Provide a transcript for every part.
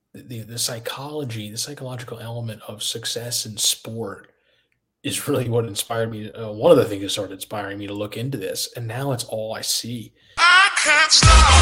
the psychology, the psychological element of success in sport is really what inspired me. One of the things that started inspiring me to look into this, and now it's all I see. I can't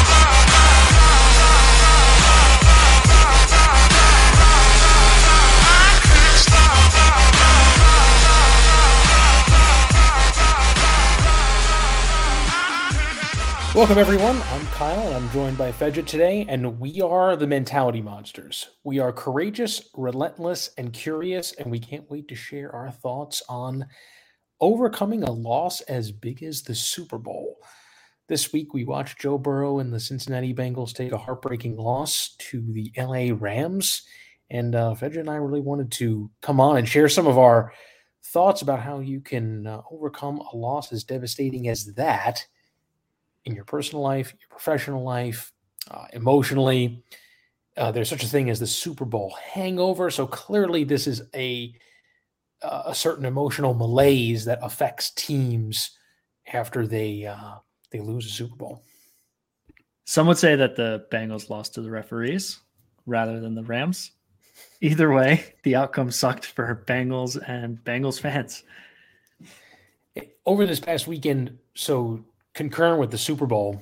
Welcome, everyone. I'm Kyle, and I'm joined by Fedja today, and we are the Mentality Monsters. We are courageous, relentless, and curious, and we can't wait to share our thoughts on overcoming a loss as big as the Super Bowl. This week, we watched Joe Burrow and the Cincinnati Bengals take a heartbreaking loss to the LA Rams, and Fedja and I really wanted to come on and share some of our thoughts about how you can overcome a loss as devastating as that in your personal life, your professional life, emotionally. There's such a thing as the Super Bowl hangover. So clearly this is a certain emotional malaise that affects teams after they lose a Super Bowl. Some would say that the Bengals lost to the referees rather than the Rams. Either way, the outcome sucked for Bengals and Bengals fans. Over this past weekend, so concurrent with the Super Bowl,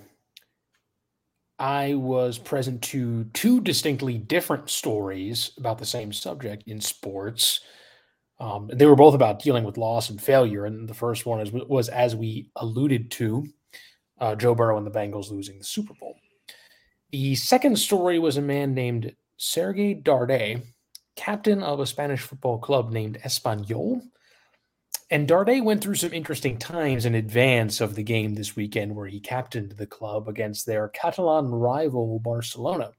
I was present to two distinctly different stories about the same subject in sports. They were both about dealing with loss and failure. And the first one was as we alluded to, Joe Burrow and the Bengals losing the Super Bowl. The second story was a man named Sergei Darday, captain of a Spanish football club named Espanyol. And Darday went through some interesting times in advance of the game this weekend where he captained the club against their Catalan rival Barcelona.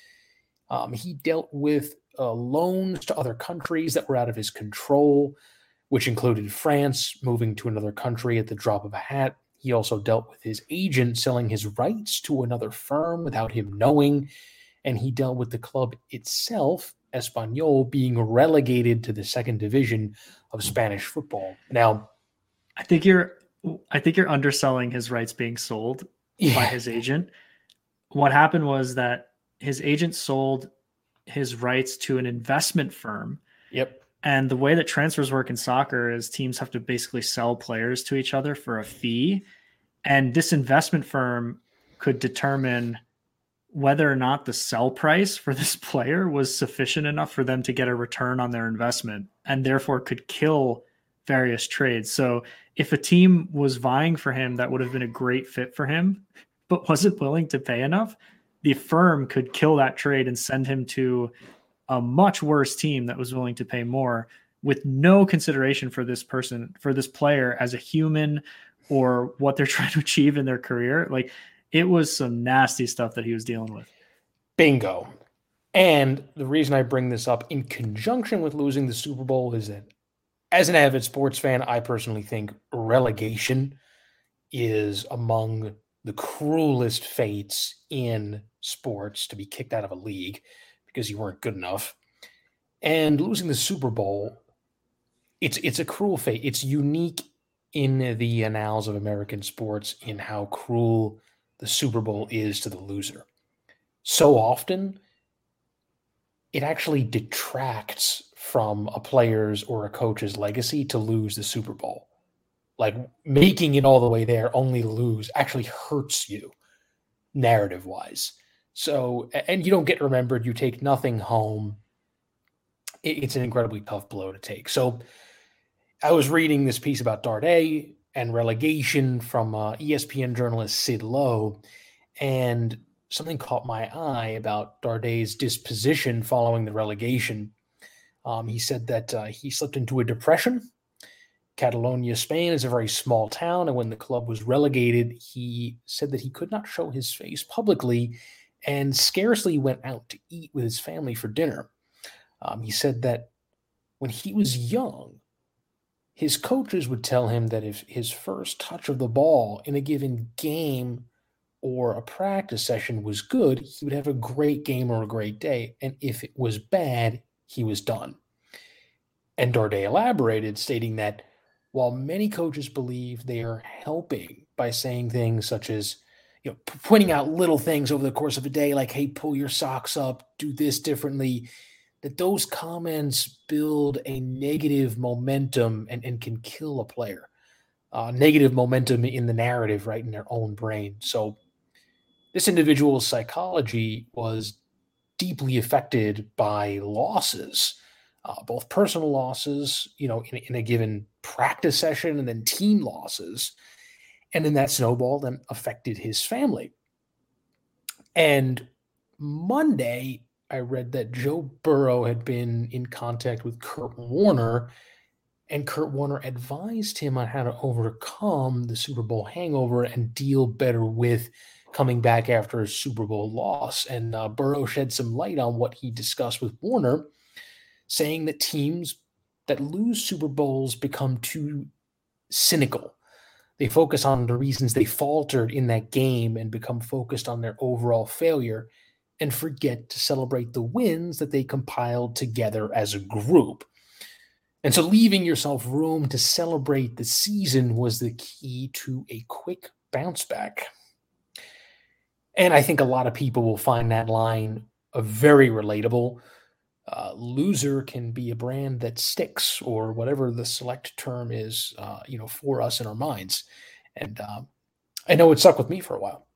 He dealt with loans to other countries that were out of his control, which included France moving to another country at the drop of a hat. He also dealt with his agent selling his rights to another firm without him knowing. And he dealt with the club itself, Espanyol, being relegated to the second division of Spanish football. Now, I think you're underselling his rights being sold by his agent. What happened was that his agent sold his rights to an investment firm. Yep. And the way that transfers work in soccer is teams have to basically sell players to each other for a fee. And this investment firm could determine whether or not the sell price for this player was sufficient enough for them to get a return on their investment, and therefore could kill various trades. So if a team was vying for him that would have been a great fit for him, but wasn't willing to pay enough, the firm could kill that trade and send him to a much worse team that was willing to pay more, with no consideration for this person, for this player as a human or what they're trying to achieve in their career. Like, it was some nasty stuff that he was dealing with. Bingo. And the reason I bring this up in conjunction with losing the Super Bowl is that as an avid sports fan, I personally think relegation is among the cruelest fates in sports, to be kicked out of a league because you weren't good enough. And losing the Super Bowl, it's a cruel fate. It's unique in the annals of American sports in how cruel the Super Bowl is to the loser. So often, it actually detracts from a player's or a coach's legacy to lose the Super Bowl. Like, making it all the way there only to lose actually hurts you narrative-wise. So, and you don't get remembered. You take nothing home. It's an incredibly tough blow to take. So I was reading this piece about Darday and relegation from ESPN journalist Sid Lowe, and something caught my eye about Darday's disposition following the relegation. He said that he slipped into a depression. Catalonia, Spain is a very small town, and when the club was relegated, he said that he could not show his face publicly and scarcely went out to eat with his family for dinner. He said that when he was young, his coaches would tell him that if his first touch of the ball in a given game or a practice session was good, he would have a great game or a great day. And if it was bad, he was done. And Darday elaborated, stating that while many coaches believe they are helping by saying things such as, pointing out little things over the course of a day, like, hey, pull your socks up, do this differently, that those comments build a negative momentum and can kill a player. Negative momentum in the narrative, right, in their own brain. So this individual's psychology was deeply affected by losses, both personal losses, in a given practice session, and then team losses. And then that snowball then affected his family. And Monday, I read that Joe Burrow had been in contact with Kurt Warner, and Kurt Warner advised him on how to overcome the Super Bowl hangover and deal better with coming back after a Super Bowl loss. And Burrow shed some light on what he discussed with Warner, saying that teams that lose Super Bowls become too cynical. They focus on the reasons they faltered in that game and become focused on their overall failure and forget to celebrate the wins that they compiled together as a group. And so leaving yourself room to celebrate the season was the key to a quick bounce back. And I think a lot of people will find that line very relatable. Loser can be a brand that sticks, or whatever the select term is, for us in our minds. And I know it stuck with me for a while.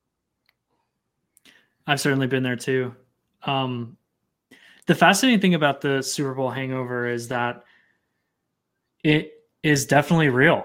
I've certainly been there too. The fascinating thing about the Super Bowl hangover is that it is definitely real.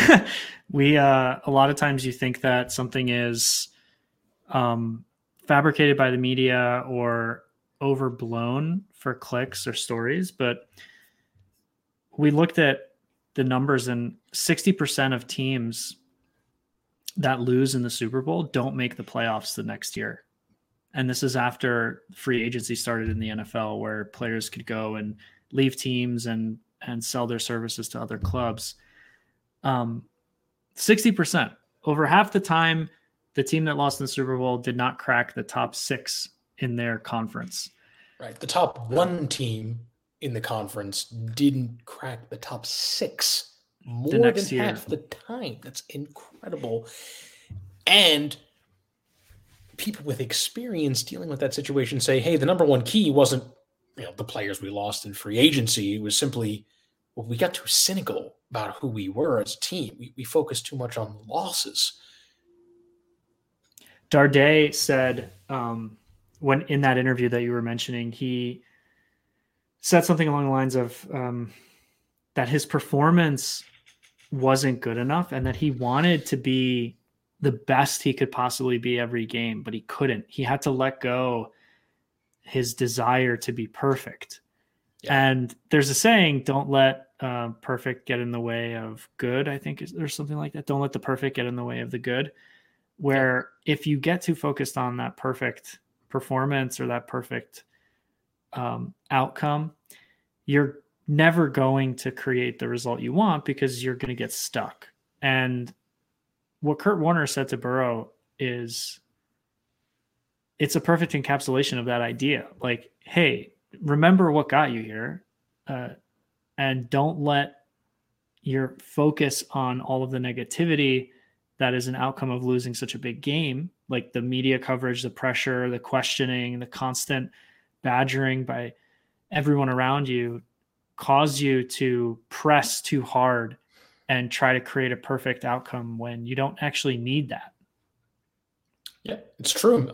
A lot of times you think that something is fabricated by the media or overblown for clicks or stories, but we looked at the numbers, and 60% of teams that lose in the Super Bowl don't make the playoffs the next year. And this is after free agency started in the NFL, where players could go and leave teams and sell their services to other clubs. 60%, over half the time, the team that lost in the Super Bowl did not crack the top 6 in their conference. Right. The top 1 team in the conference didn't crack the top 6 more than half the time. That's incredible. And people with experience dealing with that situation say, hey, the number one key wasn't the players we lost in free agency. It was simply, we got too cynical about who we were as a team. We focused too much on losses. Darday said, when in that interview that you were mentioning, he said something along the lines of that his performance wasn't good enough and that he wanted to be the best he could possibly be every game, but he couldn't. He had to let go his desire to be perfect. Yeah. And there's a saying, don't let perfect get in the way of good, I think there's something like that. Don't let the perfect get in the way of the good, where if you get too focused on that perfect performance or that perfect outcome, you're never going to create the result you want because you're going to get stuck. And what Kurt Warner said to Burrow is, it's a perfect encapsulation of that idea. Like, hey, remember what got you here, and don't let your focus on all of the negativity that is an outcome of losing such a big game, like the media coverage, the pressure, the questioning, the constant badgering by everyone around you, cause you to press too hard and try to create a perfect outcome when you don't actually need that. Yeah, it's true.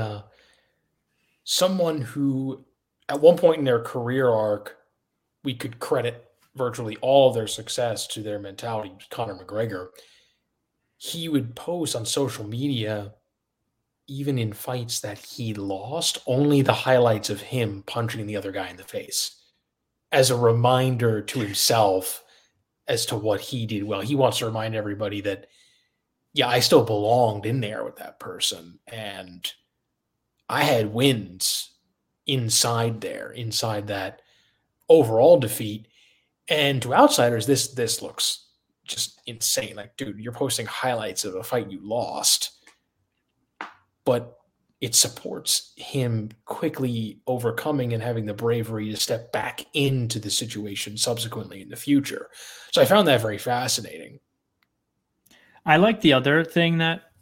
Someone who at one point in their career arc, we could credit virtually all of their success to their mentality, Conor McGregor. He would post on social media, even in fights that he lost, only the highlights of him punching the other guy in the face as a reminder to himself as to what he did well. He wants to remind everybody that, yeah, I still belonged in there with that person. And I had wins inside that overall defeat. And to outsiders, this looks just insane. Like, dude, you're posting highlights of a fight you lost, but it supports him quickly overcoming and having the bravery to step back into the situation subsequently in the future. So I found that very fascinating. I like the other thing that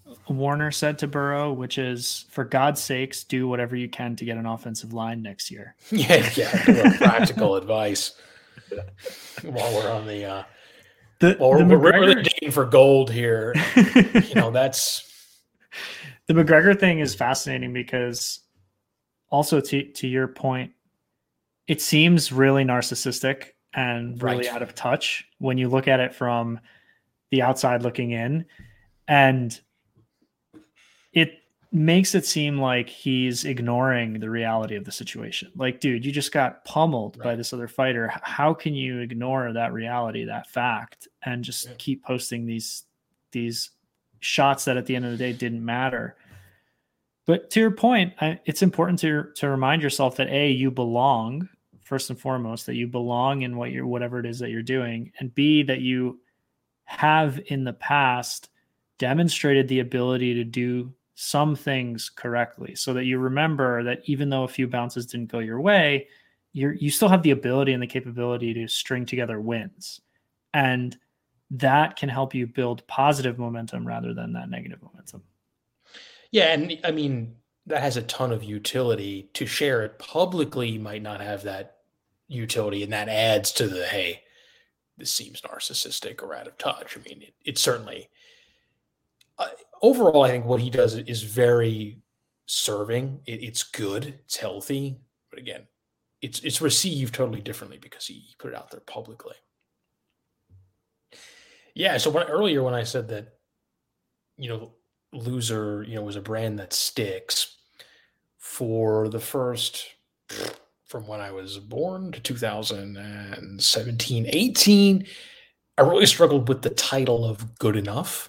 Warner said to Burrow, which is, for God's sakes, do whatever you can to get an offensive line next year. Yeah. Practical advice while we're on the we're really digging for gold here. That's the McGregor thing is fascinating because also to your point, it seems really narcissistic and really out of touch when you look at it from the outside looking in. And it makes it seem like he's ignoring the reality of the situation. Like, dude, you just got pummeled by this other fighter. How can you ignore that reality, that fact, and just keep posting these shots that at the end of the day didn't matter? But to your point, it's important to remind yourself that A, you belong, first and foremost, that you belong in whatever it is that you're doing, and B, that you have in the past demonstrated the ability to do some things correctly, so that you remember that even though a few bounces didn't go your way, you still have the ability and the capability to string together wins. And that can help you build positive momentum rather than that negative momentum. Yeah, and I mean, that has a ton of utility. To share it publicly might not have that utility, and that adds to the, hey, this seems narcissistic or out of touch. I mean, it certainly overall, I think what he does is very serving. It's good, it's healthy, but again, it's received totally differently because he put it out there publicly. Yeah, so earlier when I said that, Loser, was a brand that sticks for the first, from when I was born to 2017, 18, I really struggled with the title of Good Enough.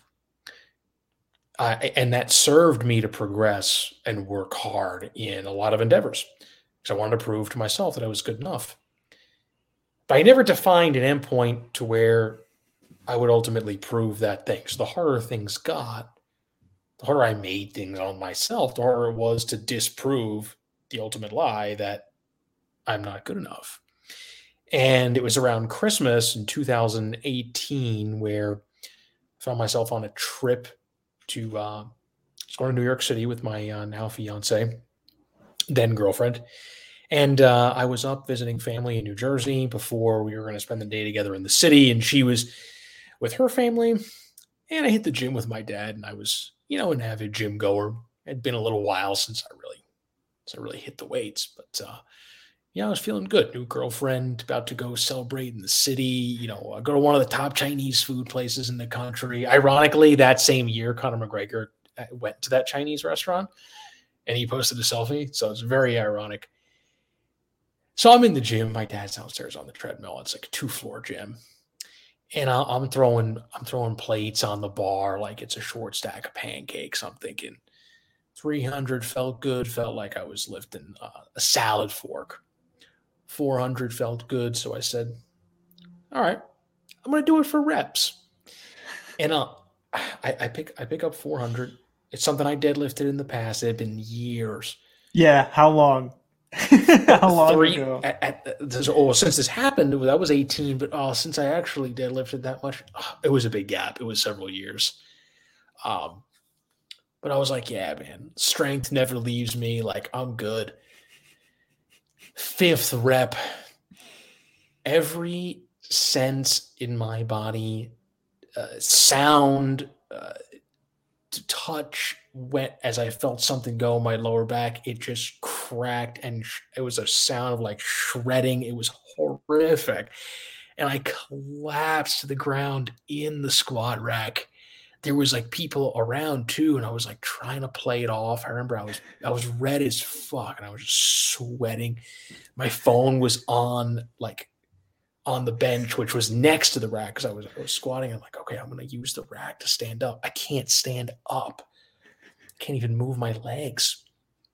And that served me to progress and work hard in a lot of endeavors because I wanted to prove to myself that I was good enough. But I never defined an endpoint to where I would ultimately prove that thing. So the harder things got, the harder I made things on myself, the harder it was to disprove the ultimate lie that I'm not good enough. And it was around Christmas in 2018 where I found myself on a trip to going to New York City with my now fiance, then girlfriend. And I was up visiting family in New Jersey before we were going to spend the day together in the city. And she was with her family. And I hit the gym with my dad. And I was, an avid gym goer. It had been a little while since I really hit the weights. But, I was feeling good. New girlfriend, about to go celebrate in the city. I go to one of the top Chinese food places in the country. Ironically, that same year, Conor McGregor went to that Chinese restaurant and he posted a selfie. So it's very ironic. So I'm in the gym. My dad's downstairs on the treadmill. It's like a 2-floor gym. And I'm throwing plates on the bar like it's a short stack of pancakes. I'm thinking 300 felt good. Felt like I was lifting a salad fork. 400 felt good. So I said, all right, I'm going to do it for reps. And I pick up 400. It's something I deadlifted in the past. It had been years. Yeah. How long? How long ago? Since this happened, that was 18. But since I actually deadlifted that much, it was a big gap. It was several years. But I was like, yeah, man, strength never leaves me. Like, I'm good. 5th rep, every sense in my body, sound, touch, went as I felt something go my lower back. It just cracked, and it was a sound of like shredding. It was horrific. And I collapsed to the ground in the squat rack. There was like people around too, and I was like trying to play it off. I remember I was red as fuck, and I was just sweating. My phone was on the bench, which was next to the rack because I was squatting. I'm like, okay, I'm going to use the rack to stand up. I can't stand up. I can't even move my legs.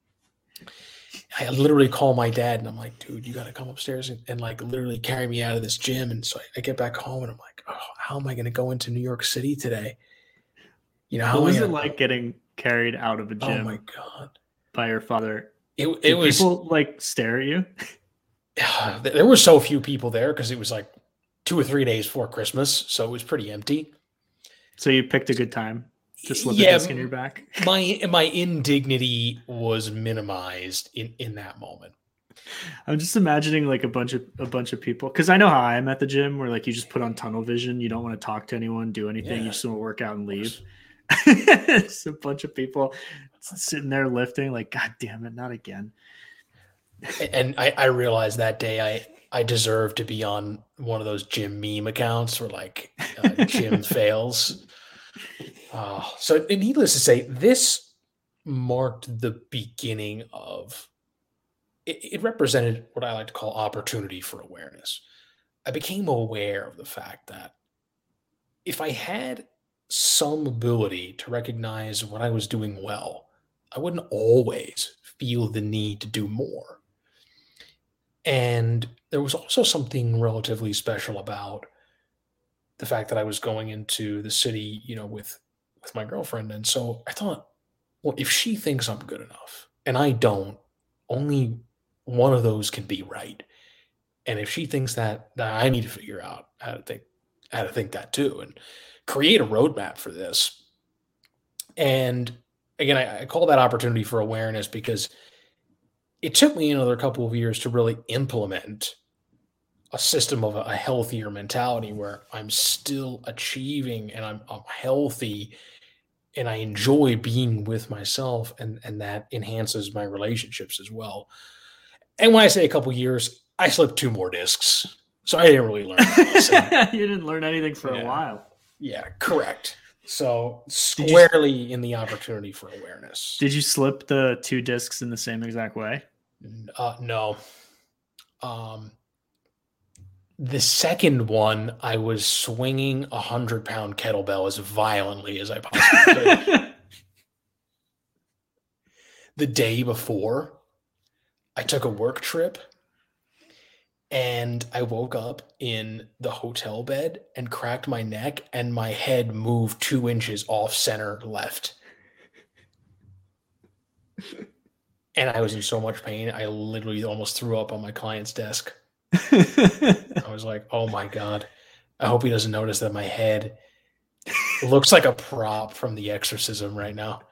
I literally call my dad, and I'm like, dude, you got to come upstairs and like literally carry me out of this gym. And so I get back home, and I'm like, oh, how am I going to go into New York City today? What was it like getting carried out of a gym? Oh my God. By your father? It was people like stare at you. There were so few people there because it was like 2 or 3 days before Christmas, so it was pretty empty. So you picked a good time. to slip a disc in your back? My indignity was minimized in that moment. I'm just imagining like a bunch of people, because I know how I am at the gym, where like you just put on tunnel vision, you don't want to talk to anyone, do anything, you just want to work out and leave. It's a bunch of people sitting there lifting, like, God damn it, not again. And I realized that day I deserve to be on one of those gym meme accounts where like gym fails. So needless to say, this marked the beginning of it represented what I like to call opportunity for awareness. I became aware of the fact that if I had some ability to recognize what I was doing well, I wouldn't always feel the need to do more. And there was also something relatively special about the fact that I was going into the city, with my girlfriend. And so I thought, well, if she thinks I'm good enough and I don't, only one of those can be right. And if she thinks that I need to figure out how to think that too, and create a roadmap for this. And again, I call that opportunity for awareness because it took me another couple of years to really implement a system of a healthier mentality where I'm still achieving and I'm healthy and I enjoy being with myself, and that enhances my relationships as well. And when I say a couple years, I slipped 2 more discs. So I didn't really learn that. You didn't learn anything for a while. Yeah, correct. So squarely in the opportunity for awareness. Did you slip the 2 discs in the same exact way? No. The second one, I was swinging 100-pound kettlebell as violently as I possibly could. The day before, I took a work trip and I woke up in the hotel bed and cracked my neck and my head moved 2 inches off center left. And I was in so much pain, I literally almost threw up on my client's desk. I was like, oh my God, I hope he doesn't notice that my head looks like a prop from The Exorcism right now.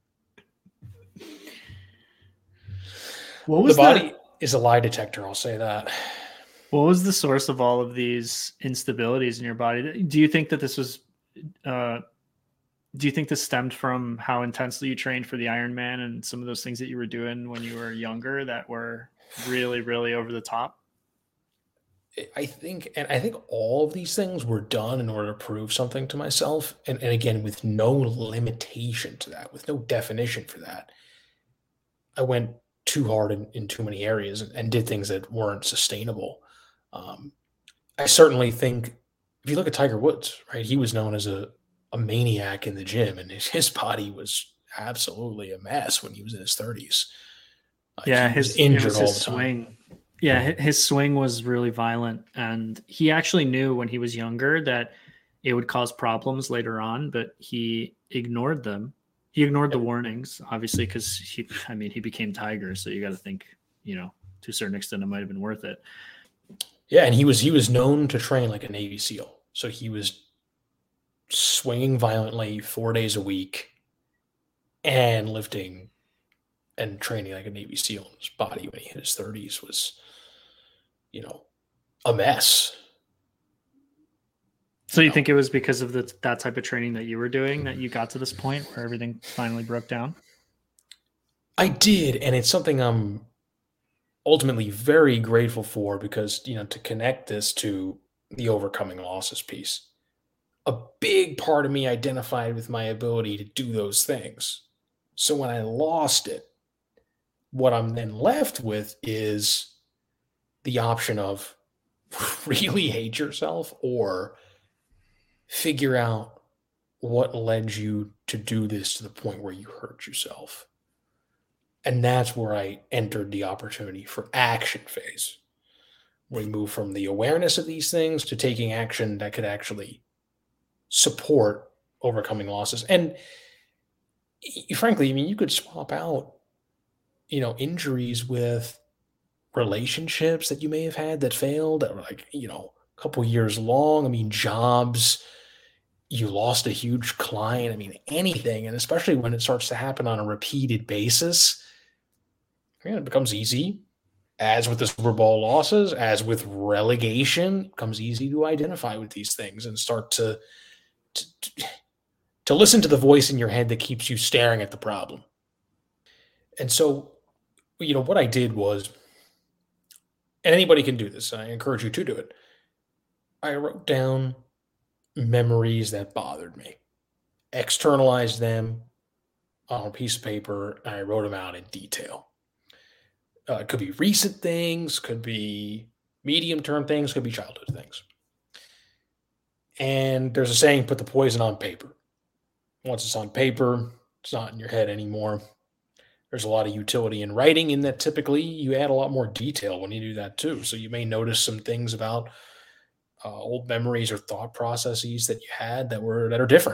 What was the body is a lie detector, I'll say that. What was the source of all of these instabilities in your body? Do you think that this was, do you think this stemmed from how intensely you trained for the Ironman and some of those things that you were doing when you were younger that were really, really over the top? I think all of these things were done in order to prove something to myself. And again, with no limitation to that, with no definition for that. I went too hard in too many areas and did things that weren't sustainable. I certainly think if you look at Tiger Woods, right, he was known as a maniac in the gym, and his body was absolutely a mess when he was in his 30s. Yeah, his injured all the swing. Yeah, his swing was really violent, and he actually knew when he was younger that it would cause problems later on, but he ignored them. He ignored the warnings, obviously, because he became Tiger, so you got to think, to a certain extent, it might have been worth it. Yeah, and he was known to train like a Navy SEAL, so he was swinging violently 4 days a week and lifting and training like a Navy SEAL. His body when he hit his 30s was, a mess. So you think it was because of that type of training that you were doing that you got to this point where everything finally broke down? I did, and it's something I'm ultimately very grateful for because, to connect this to the overcoming losses piece, a big part of me identified with my ability to do those things. So when I lost it, what I'm then left with is the option of really hate yourself or figure out what led you to do this to the point where you hurt yourself. And that's where I entered the opportunity for action phase. We move from the awareness of these things to taking action that could actually support overcoming losses. And frankly, you could swap out, injuries with relationships that you may have had that failed that were like, a couple years long. Jobs, you lost a huge client. I mean, anything. And especially when it starts to happen on a repeated basis, it becomes easy. As with the Super Bowl losses, as with relegation, it becomes easy to identify with these things and start to listen to the voice in your head that keeps you staring at the problem. And so, what I did was, and anybody can do this, I encourage you to do it. I wrote down memories that bothered me, externalized them on a piece of paper, and I wrote them out in detail. It could be recent things, could be medium-term things, could be childhood things. And there's a saying, put the poison on paper. Once it's on paper, it's not in your head anymore. There's a lot of utility in writing in that typically you add a lot more detail when you do that too. So you may notice some things about old memories or thought processes that you had that are different.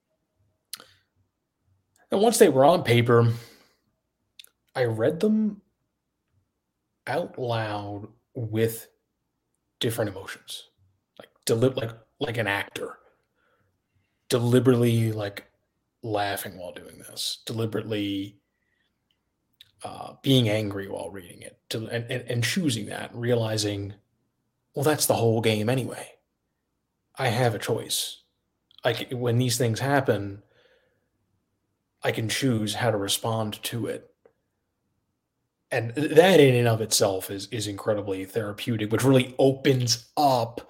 And once they were on paper, I read them out loud with different emotions, like an actor, deliberately like laughing while doing this, deliberately being angry while reading it, and choosing that, realizing, well, that's the whole game anyway. I have a choice. When these things happen, I can choose how to respond to it. And that in and of itself is incredibly therapeutic, which really opens up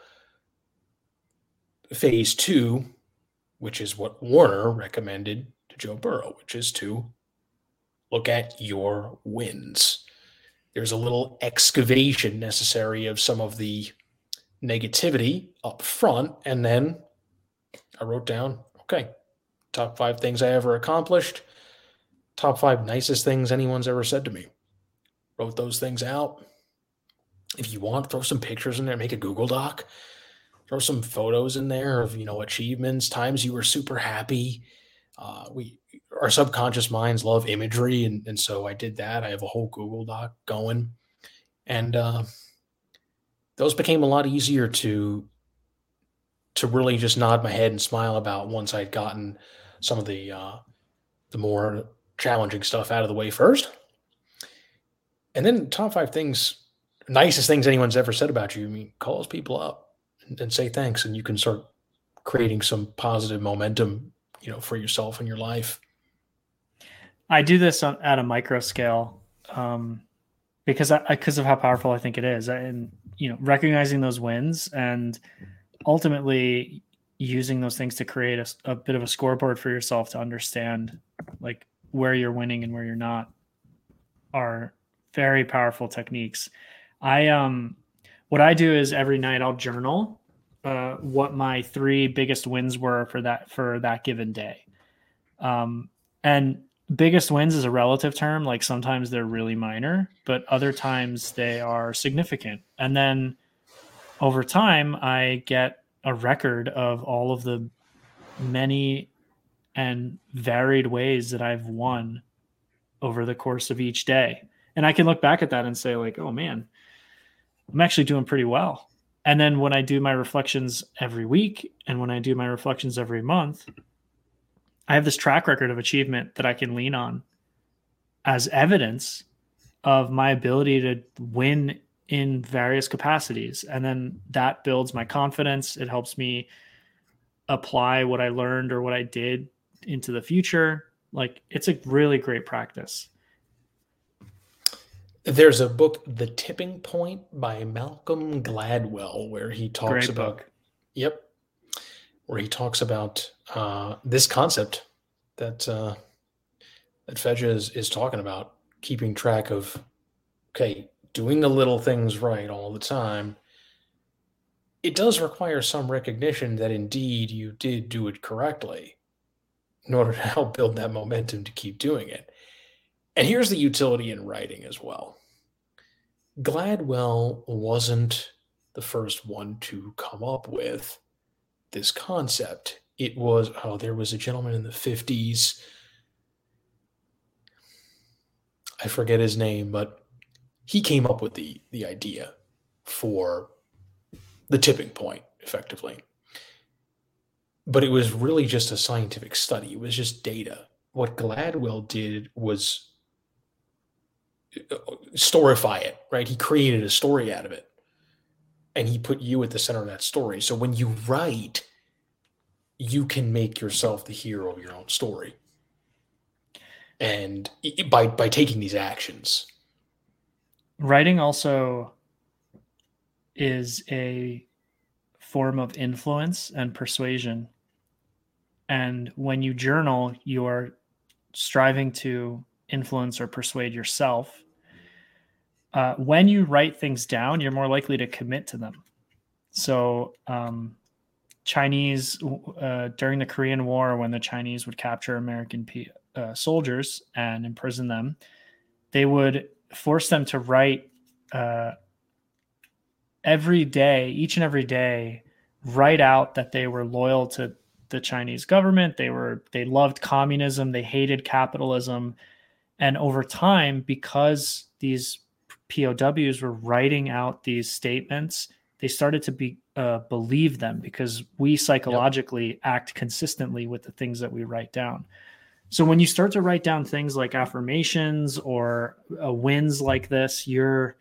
phase 2, which is what Warner recommended to Joe Burrow, which is to look at your wins. There's a little excavation necessary of some of the negativity up front, and then I wrote down, okay, top 5 things I ever accomplished, top 5 nicest things anyone's ever said to me. Wrote those things out. If you want, throw some pictures in there, make a Google Doc, throw some photos in there of, achievements, times you were super happy. Our subconscious minds love imagery, and so I did that. I have a whole Google Doc going, and those became a lot easier to really just nod my head and smile about once I'd gotten some of the more challenging stuff out of the way first. And then top 5 things, nicest things anyone's ever said about you. I mean, calls people up and say thanks, and you can start creating some positive momentum, for yourself and your life. I do this at a micro scale because of how powerful I think it is, and recognizing those wins and ultimately using those things to create a bit of a scoreboard for yourself to understand like where you're winning and where you're not are very powerful techniques. What I do is every night I'll journal what my 3 biggest wins were for that given day. And biggest wins is a relative term. Like sometimes they're really minor, but other times they are significant. And then over time, I get a record of all of the many and varied ways that I've won over the course of each day. And I can look back at that and say like, oh man, I'm actually doing pretty well. And then when I do my reflections every week and when I do my reflections every month, I have this track record of achievement that I can lean on as evidence of my ability to win in various capacities. And then that builds my confidence. It helps me apply what I learned or what I did into the future. Like it's a really great practice. There's a book, The Tipping Point by Malcolm Gladwell, where he talks about, where he talks about this concept that Fedja is talking about, keeping track of, okay, doing the little things right all the time. It does require some recognition that indeed you did do it correctly in order to help build that momentum to keep doing it. And here's the utility in writing as well. Gladwell wasn't the first one to come up with this concept. It was, there was a gentleman in the 50s. I forget his name, but he came up with the idea for the tipping point, effectively. but it was really just a scientific study. It was just data. What Gladwell did was storify it, right? He created a story out of it, and he put you at the center of that story. So when you write, you can make yourself the hero of your own story, and by taking these actions. Writing also is a form of influence and persuasion. And when you journal, you are striving to influence or persuade yourself. When you write things down, you're more likely to commit to them. So, Chinese, during the Korean War, when the Chinese would capture American soldiers and imprison them, they would force them to write every day, each and every day, write out that they were loyal to the Chinese government. They loved communism. They hated capitalism. And over time, because these POWs were writing out these statements, they started to believe them, because we psychologically act consistently with the things that we write down. So when you start to write down things like affirmations or wins like this, you're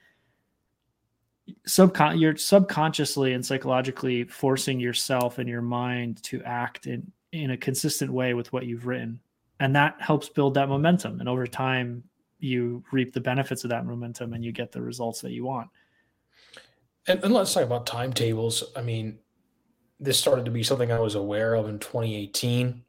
subconsciously and psychologically forcing yourself and your mind to act in a consistent way with what you've written. And that helps build that momentum. And over time, you reap the benefits of that momentum and you get the results that you want. And let's talk about timetables. I mean, this started to be something I was aware of in 2018.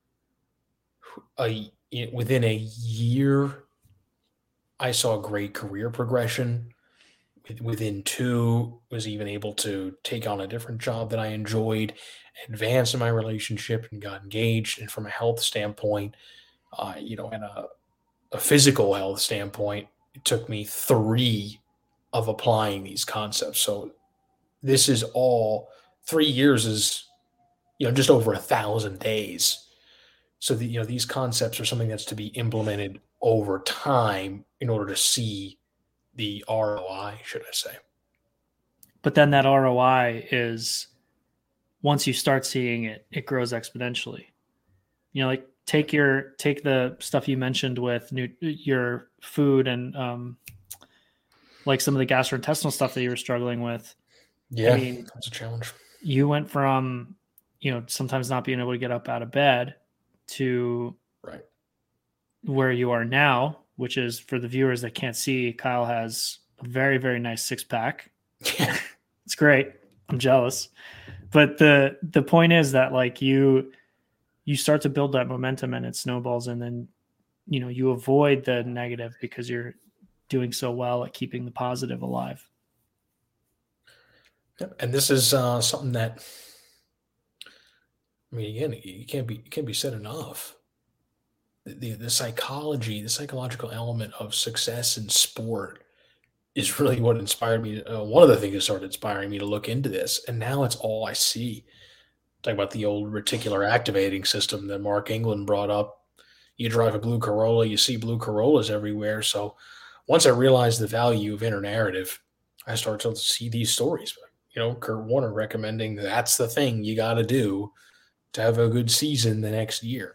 Within a year, I saw great career progression. Within 2, was even able to take on a different job that I enjoyed, advance in my relationship, and got engaged. And from a health standpoint, and a physical health standpoint, it took me 3 of applying these concepts. So this is all 3 years is, just over 1,000 days. So these concepts are something that's to be implemented over time in order to see the ROI, should I say. But then that ROI is, once you start seeing it, it grows exponentially. Like take the stuff you mentioned with your food and like some of the gastrointestinal stuff that you were struggling with. Yeah, I mean, that's a challenge. You went from, sometimes not being able to get up out of bed to right where you are now, which is, for the viewers that can't see, Kyle has a very, very nice 6-pack. Yeah. It's great. I'm jealous. But the point is that, like, you start to build that momentum and it snowballs, and then, you avoid the negative because you're doing so well at keeping the positive alive. And this is something that, I mean, again, it can't be said enough. The psychological element of success in sport is really what inspired me. One of the things that started inspiring me to look into this, and now it's all I see. Talk about the old reticular activating system that Mark England brought up. You drive a blue Corolla, you see blue Corollas everywhere. So once I realized the value of inner narrative, I started to see these stories. Kurt Warner recommending that's the thing you got to do to have a good season the next year.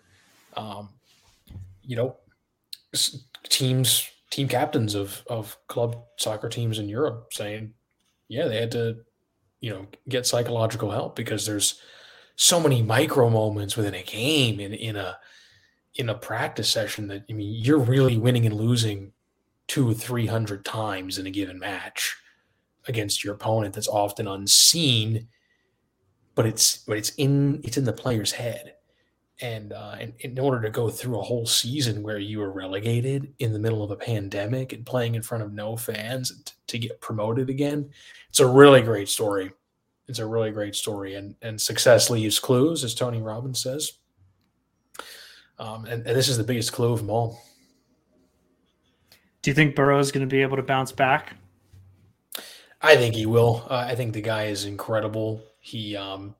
Team captains of club soccer teams in Europe saying, yeah, they had to, get psychological help because there's so many micro moments within a game in a practice session that, I mean, you're really winning and losing 200 or 300 times in a given match against your opponent. That's often unseen, but it's in the player's head. And in order to go through a whole season where you were relegated in the middle of a pandemic and playing in front of no fans to get promoted again, it's a really great story. It's a really great story. And success leaves clues, as Tony Robbins says. And this is the biggest clue of them all. Do you think Burrow is going to be able to bounce back? I think he will. I think the guy is incredible. He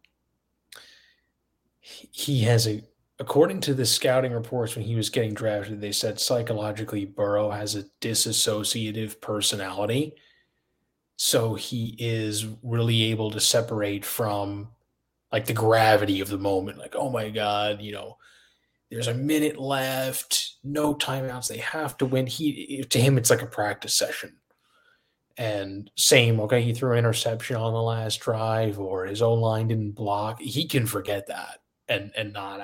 has according to the scouting reports when he was getting drafted, they said psychologically Burrow has a disassociative personality. So he is really able to separate from like the gravity of the moment. Like, oh my God, there's a minute left, no timeouts, they have to win. To him, it's like a practice session. And same, okay, he threw an interception on the last drive, or his own line didn't block. He can forget that and not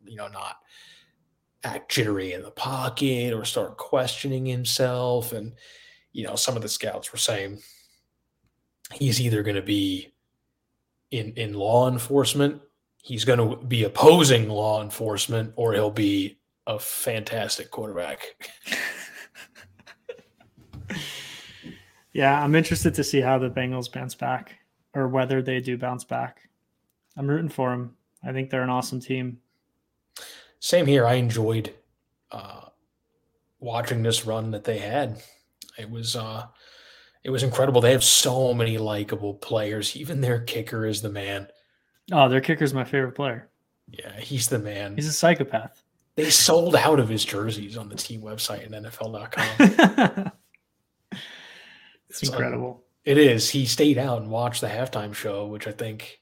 act jittery in the pocket or start questioning himself. And some of the scouts were saying he's either going to be in law enforcement, he's going to be opposing law enforcement, or he'll be a fantastic quarterback. Yeah, I'm interested to see how the Bengals bounce back, or whether they do bounce back. I'm rooting for them. I think they're an awesome team. Same here. I enjoyed watching this run that they had. It was incredible. They have so many likable players. Even their kicker is the man. Oh, their kicker is my favorite player. Yeah, he's the man. He's a psychopath. They sold out of his jerseys on the team website and NFL.com. It's incredible. It is. He stayed out and watched the halftime show, which I think,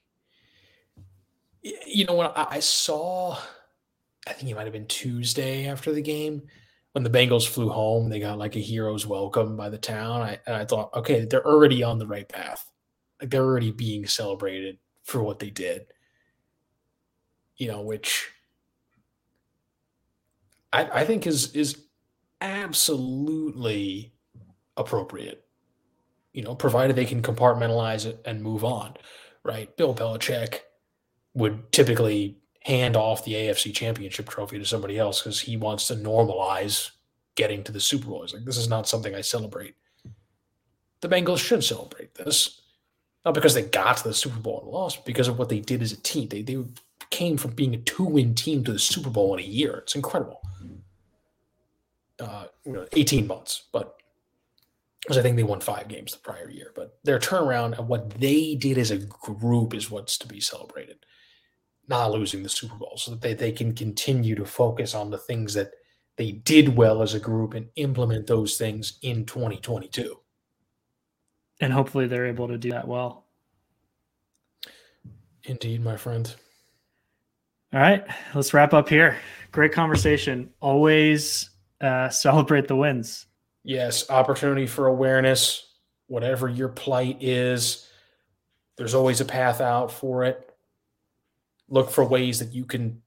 when I saw, I think it might have been Tuesday after the game, when the Bengals flew home, they got like a hero's welcome by the town. I thought, okay, they're already on the right path. Like, they're already being celebrated for what they did, which I think is absolutely appropriate. Provided they can compartmentalize it and move on, right? Bill Belichick would typically hand off the AFC Championship trophy to somebody else because he wants to normalize getting to the Super Bowl. He's like, this is not something I celebrate. The Bengals should celebrate this, not because they got to the Super Bowl and lost, but because of what they did as a team. They came from being a 2-win team to the Super Bowl in a year. It's incredible. 18 months, but because I think they won 5 games the prior year. But their turnaround and what they did as a group is what's to be celebrated, not losing the Super Bowl, so that they can continue to focus on the things that they did well as a group and implement those things in 2022. And hopefully they're able to do that well. Indeed, my friend. All right, let's wrap up here. Great conversation. Always celebrate the wins. Yes, opportunity for awareness, whatever your plight is, there's always a path out for it. Look for ways that you can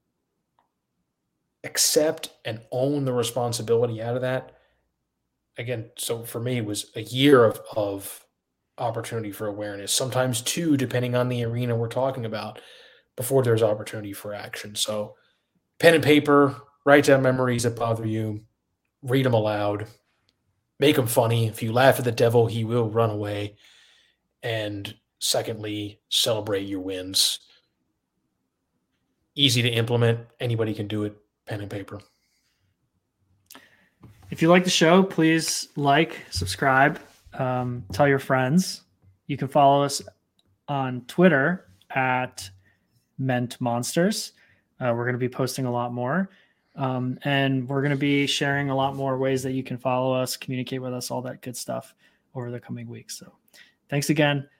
accept and own the responsibility out of that. Again, so for me, it was a year of opportunity for awareness, sometimes 2, depending on the arena we're talking about, before there's opportunity for action. So pen and paper, write down memories that bother you, read them aloud. Make them funny. If you laugh at the devil, he will run away. And secondly, celebrate your wins. Easy to implement. Anybody can do it. Pen and paper. If you like the show, please like, subscribe, tell your friends. You can follow us on Twitter at Ment Monsters. We're going to be posting a lot more. And we're going to be sharing a lot more ways that you can follow us, communicate with us, all that good stuff over the coming weeks. So thanks again.